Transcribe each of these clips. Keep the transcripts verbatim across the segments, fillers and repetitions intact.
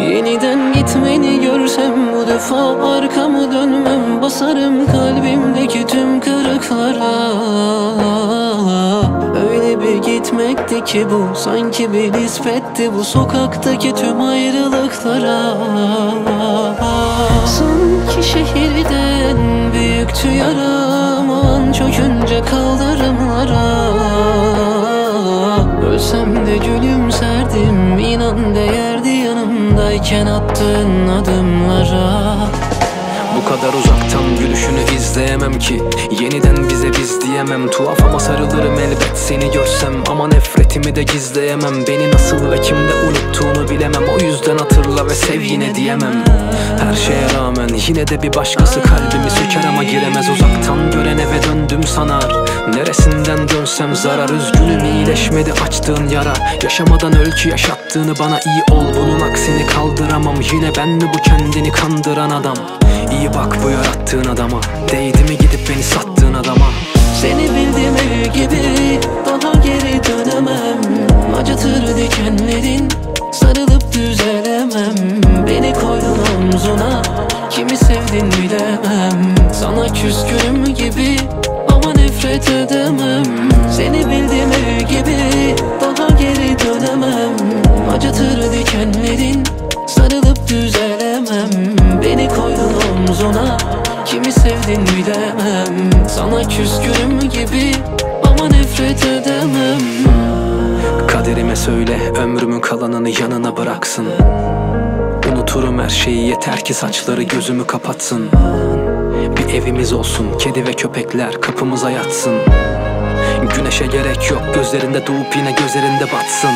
Yeniden gitmeni görsem bu defa arkamı dönmem. Basarım kalbimdeki tüm kırıklara. Öyle bir gitmekti ki bu, sanki bir nispetti bu sokaktaki tüm ayrılıklara. Sanki şehirden büyüktü yaram, an çökünce kaldırımlara. Ölsem de gülümserdim, inan değerdi yanımdayken attığın adımlara. Bu kadar uzaktan gülüşünü izleyemem ki, yeniden bize biz diyemem. Tuhaf ama sarılırım elbet seni görsem, ama nefretimi de gizleyemem. Beni nasıl ve kimde unuttuğunu bilemem, o yüzden hatırla ve sev yine diyemem. Her şeye rağmen yine de bir başkası kalbimi söker ama giremez. Uzaktan gören eve döndüm sanar, neresinden dönsem zarar. Üzgünüm, iyileşmedi açtığın yara. Yaşamadan öl ki yaşattığını bana, iyi ol bunun aksini kaldıramam. Yine ben mi bu kendini kandıran adam? İyi bak bu yarattığın adama, değdi mi gidip beni sattığın adama? Seni bildiğim ev gibi daha geri dönemem. Acıtır dikenlerin, sarılıp düzelemem. Beni koydun omzuna, kimi sevdin bilemem. Sana küskünüm gibi ama nefret edemem. Seni bildiğim ev gibi daha geri dönemem. Acıtır dikenlerin, sarılıp düzelemem. Beni koydun omzuna, kimi sevdin bilemem. Sana küskünüm gibi ama nefret edemem. Kaderime söyle ömrümün kalanını yanına bıraksın. Unuturum her şeyi, yeter ki saçları gözümü kapatsın. Bir evimiz olsun, kedi ve köpekler kapımıza yatsın. Güneşe gerek yok, gözlerinde doğup yine gözlerinde batsın.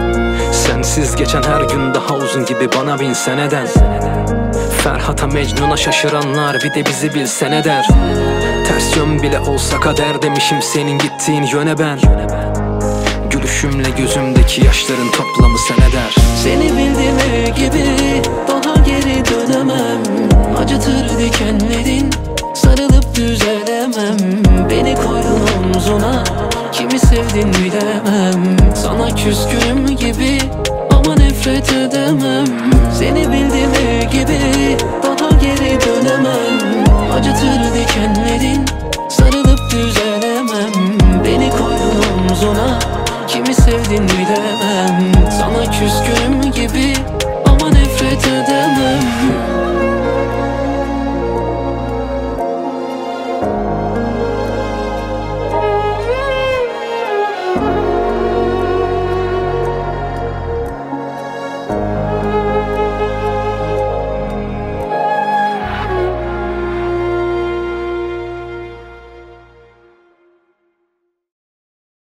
Sensiz geçen her gün daha uzun gibi bana bin seneden. Ferhat'a Mecnun'a şaşıranlar bir de bizi bilsene der. Ters yön bile olsa kader demişim senin gittiğin yöne ben. Gülüşümle gözümdeki yaşların toplamı sen eder. Seni bildiğim ev gibi daha geri dönemem. Acıtır dikenlerin, sarılıp düzelemem. Beni koydun omzuna, kimi sevdin bilemem. Sana küskünüm gibi ama nefret edemem. Seni bildiğim ev gibi daha geri dönemem. Acıtır dikenlerin, sarılıp düzelemem. Beni koydun omzuna, kimi sevdin bilemem. Sana küskünüm